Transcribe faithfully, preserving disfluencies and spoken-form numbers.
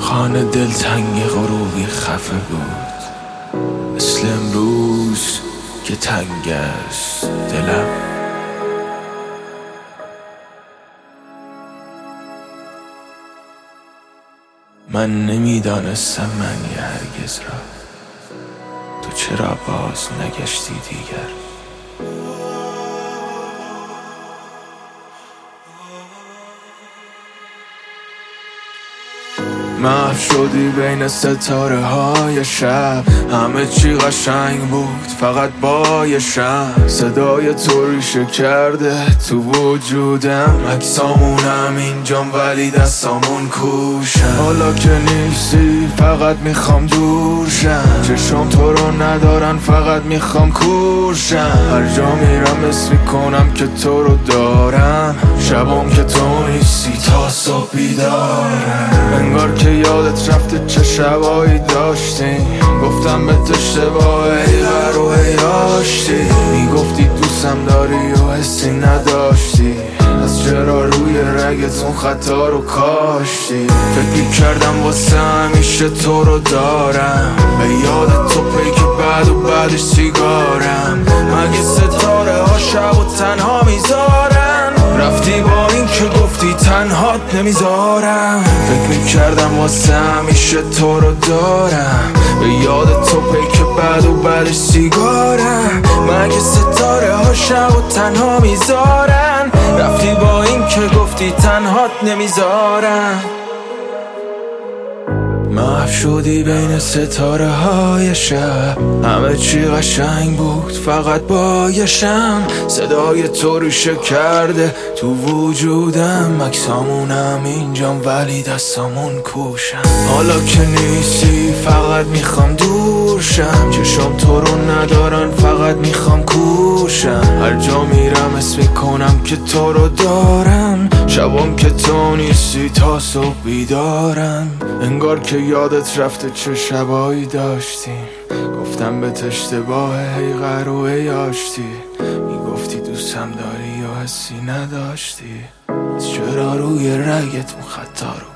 خانه دلتنگ غروبی خفه بود، مثل امروز که تنگ است دلم. من نمیدانستم معنی هرگز را، تو چرا باز نگشتی دیگر؟ محو شدی بین ستاره های شب، همه چی قشنگ بود فقط با یه شم. صدای تو ریشه کرده تو وجودم، عکسامونم اینجام ولی دستامون کوشم. حالا که نیستی فقط میخوام دور شم، چشم تو رو ندارن فقط میخوام کورشم. هر جا میرم اسم میکنم که تو رو دارم، شبام که تو نیستی تا صبح بیدارم. انگار که یادت رفته چه شبایی داشتیم، گفتم به اشتباه ای غر و ای آشتی. میگفتی دوستم داری و حسی نداشتی، از چرا روی رگتون خطا رو کاشتی؟ فکر کردم واسه همیشه تو رو دارم، به یاد تو پیک بعد و بعدش سیگارم. مگه ستاره ها شب و تنها میذارن؟ رفتی با این که گفتی تنهات نمیذارم. فکر میکردم واسه همیشه تو رو دارم، به یاد تو پیک بعد و بعدش سیگارم. مگه ستاره ها شب و تنها میذارن؟ رفتی با این که گفتی تنهات نمیذارم. محو شدی بین ستاره های شب، همه چی قشنگ بود فقط با یه شم. صدای تو ریشه کرده تو وجودم، عکسامونم اینجام ولی دستامون کوشم. حالا که نیستی فقط میخوام دور شم، چشم تو رو ندارن فقط میخوام کوشم. هر جا میرم اسم میکنم که تو رو دارم، شبام که تو نیستی تا صبح بیدارم. انگار که یادت رفته چه شبایی داشتیم، گفتم به اشتباه ای غر و ای آشتی. میگفتی دوستم داری و حسی نداشتی، چرا روی رگتون خطا رو